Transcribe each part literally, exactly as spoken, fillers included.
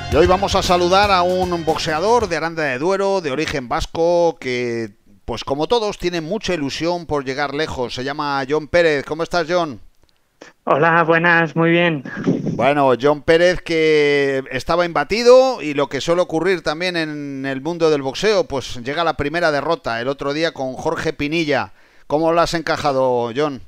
Y hoy vamos a saludar a un boxeador de Aranda de Duero, de origen vasco, que, pues como todos, tiene mucha ilusión por llegar lejos. Se llama Jon Pérez. ¿Cómo estás, Jon? Hola, buenas, muy bien. Bueno, Jon Pérez, que estaba imbatido, y lo que suele ocurrir también en el mundo del boxeo, pues llega la primera derrota el otro día con Jorge Pinilla. ¿Cómo lo has encajado, Jon?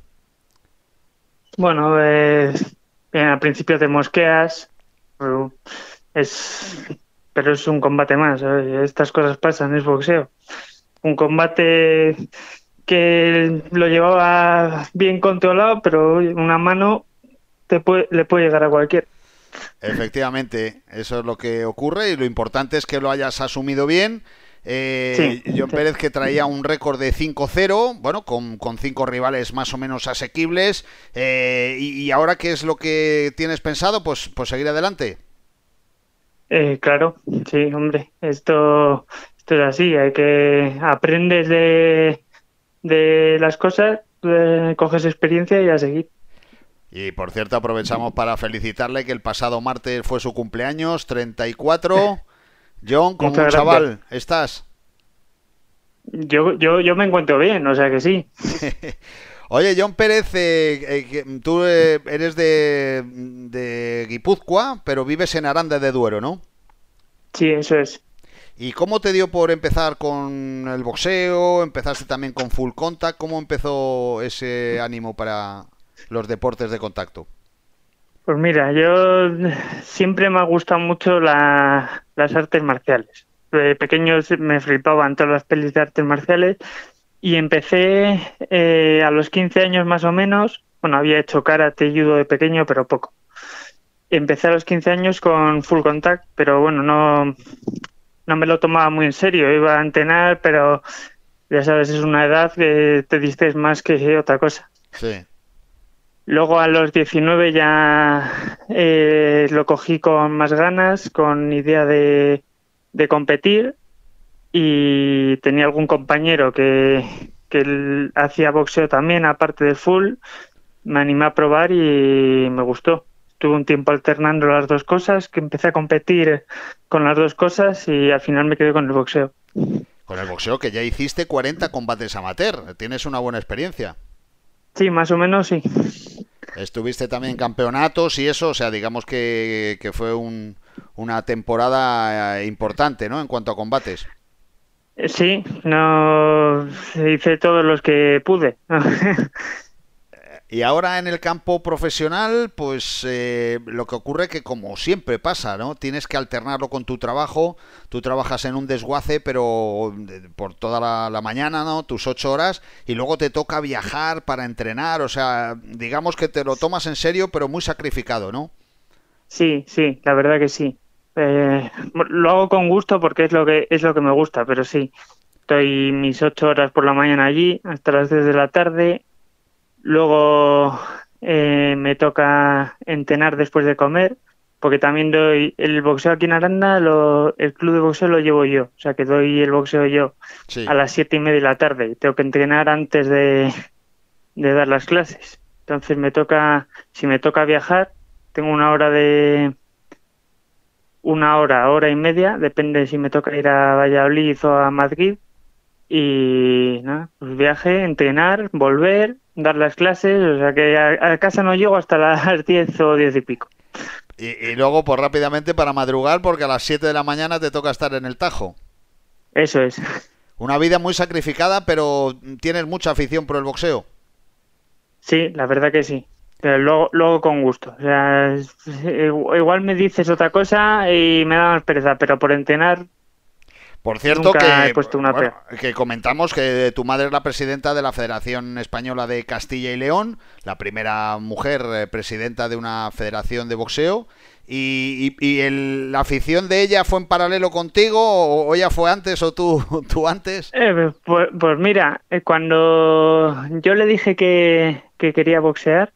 Bueno, eh, bien, al principio te mosqueas, pero es, pero es un combate más, ¿sabes? Estas cosas pasan, es boxeo. Un combate que lo llevaba bien controlado, pero oye, una mano te puede, le puede llegar a cualquiera. Efectivamente, eso es lo que ocurre y lo importante es que lo hayas asumido bien. Sí, Eh, Jon sí. Pérez, que traía un récord de cinco cero, bueno, con, con cinco rivales más o menos asequibles. Eh, y, y ahora, ¿qué es lo que tienes pensado? Pues, pues seguir adelante. Eh, claro, sí, hombre, esto, esto es así, hay que aprendes de, de las cosas, eh, coges experiencia y a seguir. Y por cierto, aprovechamos para felicitarle que el pasado martes fue su cumpleaños, treinta y cuatro. Jon, como un Muchas gracias. chaval, ¿estás? Yo, yo, yo me encuentro bien, o sea que sí. Oye, Jon Pérez, eh, eh, que tú eh, eres de, de Guipúzcoa, pero vives en Aranda de Duero, ¿no? Sí, eso es. ¿Y cómo te dio por empezar con el boxeo? ¿Empezaste también con full contact? ¿Cómo empezó ese ánimo para los deportes de contacto? Pues mira, yo siempre me ha gustado mucho la- las artes marciales. De pequeño me flipaban todas las pelis de artes marciales y empecé eh, a los quince años más o menos. Bueno, había hecho karate y judo de pequeño, pero poco. Empecé a los quince años con full contact, pero bueno, no, no me lo tomaba muy en serio. Iba a entrenar, pero ya sabes, es una edad que te dices más que otra cosa. Sí. Luego a los diecinueve ya eh, lo cogí con más ganas, con idea de, de competir y tenía algún compañero que, que él hacía boxeo también, aparte del full, me animé a probar y me gustó. Estuve un tiempo alternando las dos cosas, que empecé a competir con las dos cosas y al final me quedé con el boxeo. Con el boxeo, que ya hiciste cuarenta combates amateur. Tienes una buena experiencia. Sí, más o menos sí. Estuviste también en campeonatos y eso, o sea, digamos que, que fue un, una temporada eh, importante, ¿no? En cuanto a combates. Eh, Sí, no hice todos los que pude. Y ahora en el campo profesional, pues eh, lo que ocurre que como siempre pasa, ¿no? Tienes que alternarlo con tu trabajo. Tú trabajas en un desguace, pero de- por toda la, la mañana, ¿no? Tus ocho horas, y luego te toca viajar para entrenar. O sea, digamos que te lo tomas en serio, pero muy sacrificado, ¿no? Sí, sí, la verdad que sí. Eh, lo hago con gusto porque es lo que es lo que me gusta, pero sí, estoy mis ocho horas por la mañana allí hasta las tres de la tarde. Luego eh, me toca entrenar después de comer, porque también doy el boxeo aquí en Aranda, lo, el club de boxeo lo llevo yo, o sea que doy el boxeo yo a Sí. las siete y media de la tarde. Y tengo que entrenar antes de, de dar las clases. Entonces me toca, si me toca viajar, tengo una hora de una hora, hora y media, depende si me toca ir a Valladolid o a Madrid. Y nada, pues viaje, entrenar, volver, dar las clases, o sea que a, a casa no llego hasta las diez o diez y pico. Y, y luego, pues rápidamente para madrugar, porque a las siete de la mañana te toca estar en el Tajo. Eso es. Una vida muy sacrificada, pero tienes mucha afición por el boxeo. Sí, la verdad que sí. Pero luego, luego con gusto. O sea, es- igual me dices otra cosa y me da más pereza, pero por entrenar Por cierto, nunca he que puesto una bueno, pega. que comentamos que tu madre es la presidenta de la Federación Española de Castilla y León, la primera mujer eh, presidenta de una federación de boxeo. ¿Y, y, y el- la afición de ella fue en paralelo contigo o, o ella fue antes o tú, tú antes? Eh, pues, pues mira, eh, cuando yo le dije que, que quería boxear,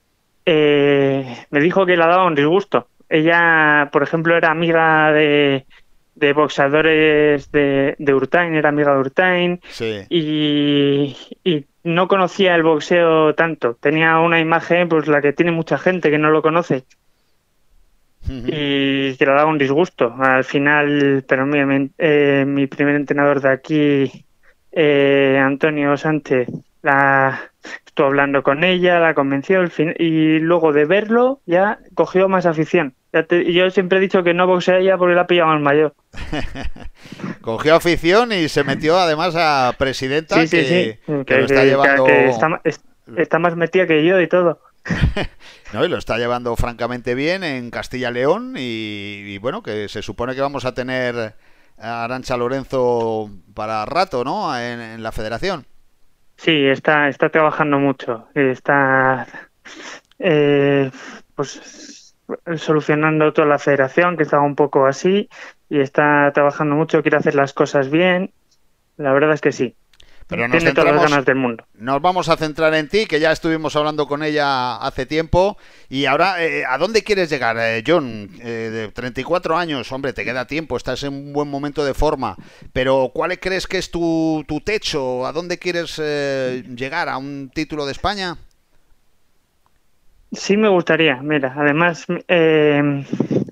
eh, me dijo que le daba un disgusto. Ella, por ejemplo, era amiga de, de boxeadores de, de Urtain, era amiga de Urtain Sí. y, y no conocía el boxeo tanto. Tenía una imagen, pues la que tiene mucha gente que no lo conoce. Ujú. y que le daba un disgusto. Al final, pero mira, mi, eh, mi primer entrenador de aquí, eh, Antonio Sánchez, la, estuvo hablando con ella, la convenció al fin, y luego de verlo ya cogió más afición. Ya te- y yo siempre he dicho que no boxea ella porque la pillaba más mayor. Cogió afición y se metió además a presidenta Sí, sí, sí, que, que, que lo está que, que- que está, llevando, ma- es- está más metida que yo y todo. ¿no? Y lo está llevando francamente bien en Castilla-León y, y bueno, que se supone que vamos a tener a Arantxa Lorenzo para rato, ¿no? En, en la federación. Sí, está, está trabajando mucho. Está eh, pues solucionando toda la federación, que estaba un poco así, y está trabajando mucho, quiere hacer las cosas bien. La verdad es que sí. Pero nos Tiene todas las centramos, ganas del mundo. nos vamos a centrar en ti, que ya estuvimos hablando con ella hace tiempo. Y ahora, eh, ¿a dónde quieres llegar, eh, John? Eh, de treinta y cuatro años, hombre, te queda tiempo, estás en un buen momento de forma. Pero, ¿cuál crees que es tu, tu techo? ¿A dónde quieres eh, llegar? ¿A un título de España? Sí me gustaría, mira, además eh,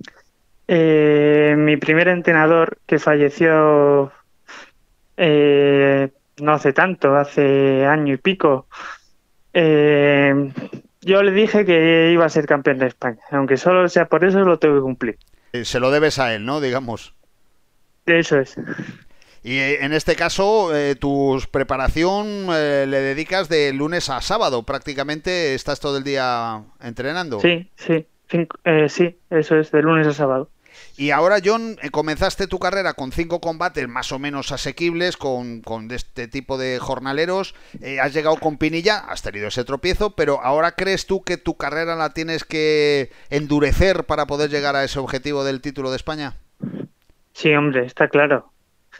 eh, mi primer entrenador que falleció eh, no hace tanto, hace año y pico, eh, yo le dije que iba a ser campeón de España, aunque solo sea por eso lo tengo que cumplir. Eh, se lo debes a él, ¿no? Digamos. Eso es. Y eh, en este caso, eh, tu preparación eh, le dedicas de lunes a sábado, prácticamente estás todo el día entrenando. Sí, sí, cinco- eh, sí, eso es, de lunes a sábado. Y ahora, John, eh, comenzaste tu carrera con cinco combates más o menos asequibles, con, con de este tipo de jornaleros. Eh, has llegado con Pinilla, has tenido ese tropiezo, pero ahora crees tú que tu carrera la tienes que endurecer para poder llegar a ese objetivo del título de España. Sí, hombre, está claro.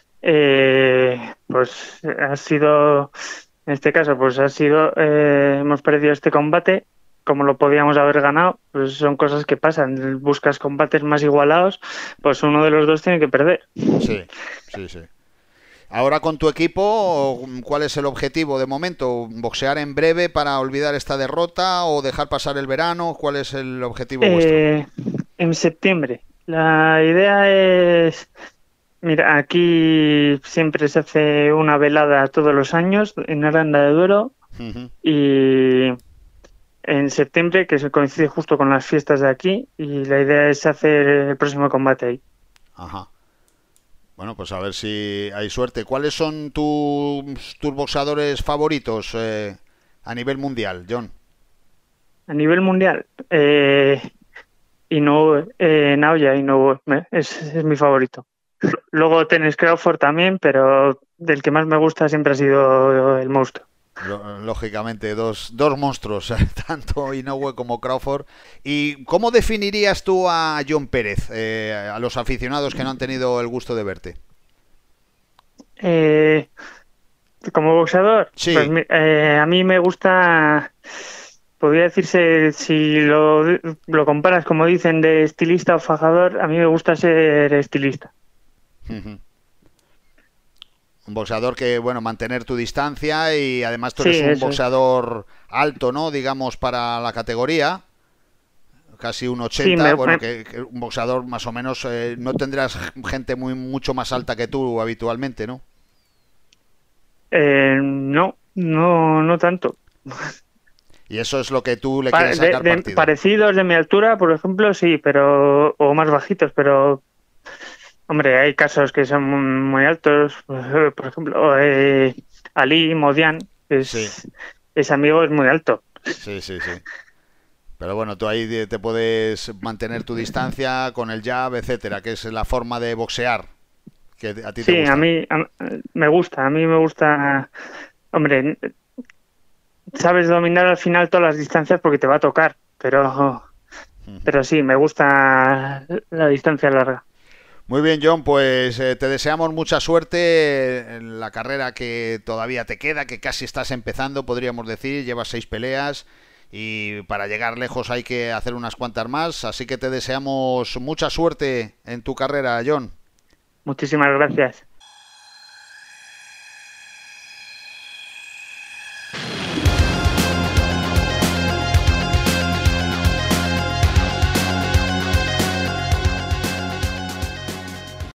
Eh, pues ha sido, en este caso, pues ha sido, eh, hemos perdido este combate, como lo podíamos haber ganado, pues son cosas que pasan. Buscas combates más igualados, pues uno de los dos tiene que perder. Sí, sí, sí. Ahora con tu equipo, ¿cuál es el objetivo de momento? ¿Boxear en breve para olvidar esta derrota o dejar pasar el verano? ¿Cuál es el objetivo vuestro? Eh, en septiembre. La idea es, mira, aquí siempre se hace una velada todos los años en Aranda de Duero Ujú. y en septiembre, que se coincide justo con las fiestas de aquí, y la idea es hacer el próximo combate ahí. Ajá. Bueno, pues a ver si hay suerte. ¿Cuáles son tus, tus boxeadores favoritos eh, a nivel mundial, John? A nivel mundial, eh, Inoue, eh, Naoya Inoue, me- es, es mi favorito. Luego tenés Crawford también, pero del que más me gusta siempre ha sido el monstruo. Lo- Lógicamente, dos, dos monstruos, tanto Inoue como Crawford. ¿Y cómo definirías tú a John Pérez, eh, a los aficionados que no han tenido el gusto de verte? Eh, Como boxeador, pues Sí, mi- eh, a mí me gusta, podría decirse, si lo, lo comparas, como dicen, de estilista o fajador, a mí me gusta ser estilista. ujú. Un boxeador que, bueno, mantener tu distancia y además tú Sí, eres un eso es. boxeador alto, ¿no? Digamos, para la categoría, casi un Sí, ochenta, me, bueno, me- que, que un boxeador más o menos, eh, no tendrás gente muy mucho más alta que tú habitualmente, ¿no? eh, no, no, no tanto. Y eso es lo que tú le Pa- quieres de- sacar de- partido. parecidos de mi altura, por ejemplo, sí, pero o más bajitos, pero hombre, hay casos que son muy, muy altos. Por por ejemplo, eh, Ali Modian, que Sí, es, es amigo, es muy alto. sí, sí, sí. Pero bueno, tú ahí te te puedes mantener tu distancia con el jab, etcétera, que es la forma de boxear que a ti te Sí, a gusta. mí a- me gusta, a mí me gusta, hombre, sabes dominar al final todas las distancias porque te va a tocar, pero, Ujú. pero sí, me gusta la distancia larga. Muy bien, John, pues eh, te deseamos mucha suerte en la carrera que todavía te queda, que casi estás empezando, podríamos decir, llevas seis peleas y para llegar lejos hay que hacer unas cuantas más, así que te deseamos mucha suerte en tu carrera, John. Muchísimas gracias.